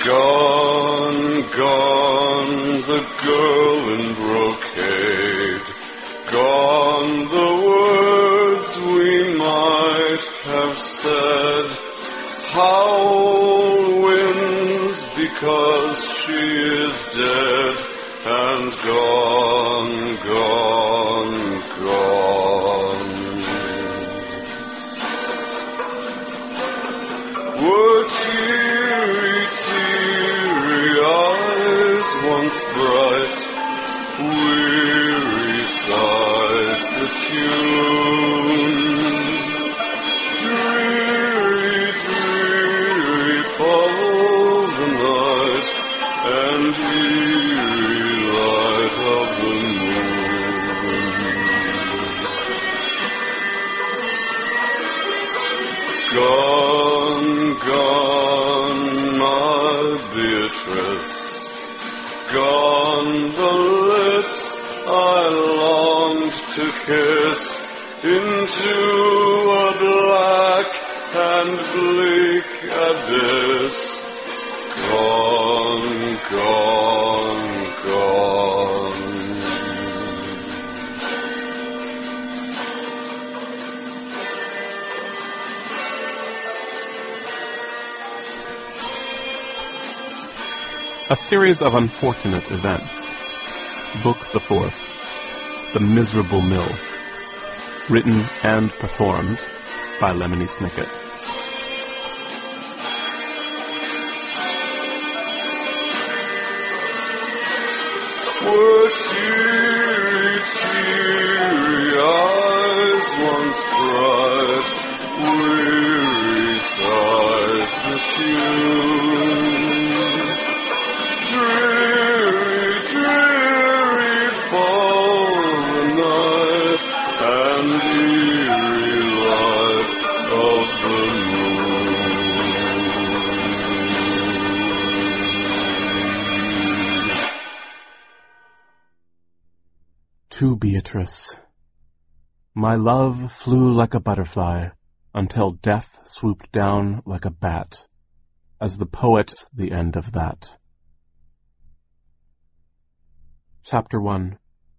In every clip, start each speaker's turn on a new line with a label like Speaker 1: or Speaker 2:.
Speaker 1: Gone, gone, the girl in brocade. Gone, the words we might have said. Howl winds because she is dead. And gone, gone, gone. Were teary, teary eyes once bright, weary sighs the tune. Dreary, dreary fall the night, and eerie light of the moon. Gone, gone, my Beatrice. Gone the lips I longed to kiss into a black and bleak abyss. Gone, gone, gone.
Speaker 2: A series of unfortunate events. Book the Fourth. The Miserable Mill. Written and performed by Lemony Snicket.
Speaker 1: Were teary, teary eyes once bright, weary sighs the tune. Dreary, dreary fall the night, and eerie light of the moon.
Speaker 2: To Beatrice. My love flew like a butterfly, until death swooped down like a bat. As the poet, the end of that. Chapter 1.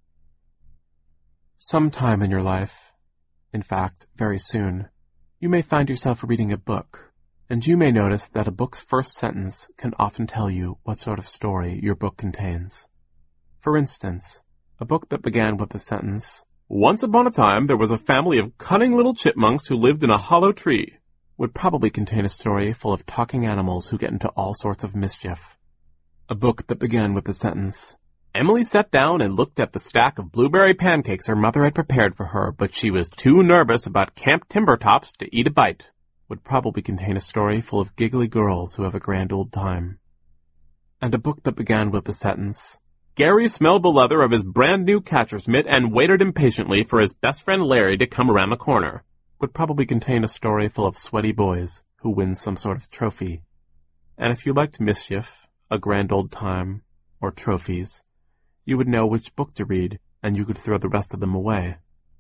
Speaker 2: Sometime in your life, in fact, very soon, you may find yourself reading a book, and you may notice that a book's first sentence can often tell you what sort of story your book contains. For instance, a book that began with the sentence, "Once upon a time there was a family of cunning little chipmunks who lived in a hollow tree," would probably contain a story full of talking animals who get into all sorts of mischief. A book that began with the sentence, "Emily sat down and looked at the stack of blueberry pancakes her mother had prepared for her, but she was too nervous about Camp Timbertops to eat a bite," would probably contain a story full of giggly girls who have a grand old time. And a book that began with the sentence, "Gary smelled the leather of his brand-new catcher's mitt and waited impatiently for his best friend Larry to come around the corner," would probably contain a story full of sweaty boys who win some sort of trophy. And if you liked mischief, a grand old time, or trophies, you would know which book to read, and you could throw the rest of them away.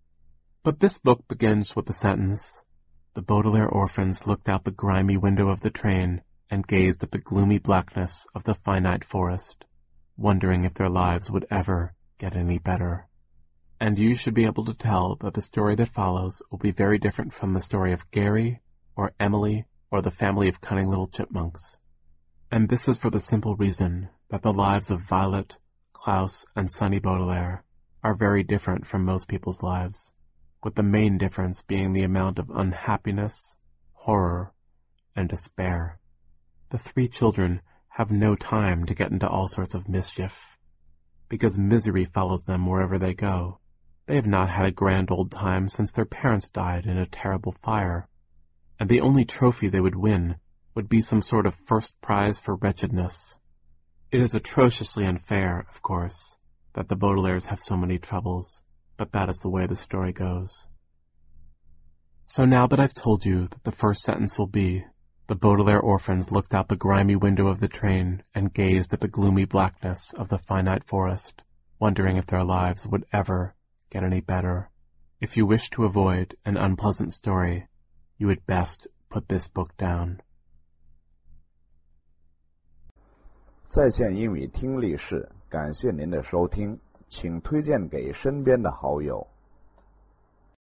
Speaker 2: But this book begins with the sentence, "The Baudelaire orphans looked out the grimy window of the train and gazed at the gloomy blackness of the finite forest, wondering if their lives would ever get any better." And you should be able to tell that the story that follows will be very different from the story of Gary, or Emily, or the family of cunning little chipmunks. And this is for the simple reason that the lives of Violet, Klaus, and Sonny Baudelaire are very different from most people's lives, with the main difference being the amount of unhappiness, horror, and despair. The three children have no time to get into all sorts of mischief, because misery follows them wherever they go. They have not had a grand old time since their parents died in a terrible fire, and the only trophy they would win would be some sort of first prize for wretchedness. It is atrociously unfair, of course, that the Baudelaires have so many troubles, but that is the way the story goes. So now that I've told you that the first sentence will be, "The Baudelaire orphans looked out the grimy window of the train and gazed at the gloomy blackness of the finite forest, wondering if their lives would ever get any better," if you wish to avoid an unpleasant story, you would best put this book down.
Speaker 3: 在线英语听力室，感谢您的收听，请推荐给身边的好友。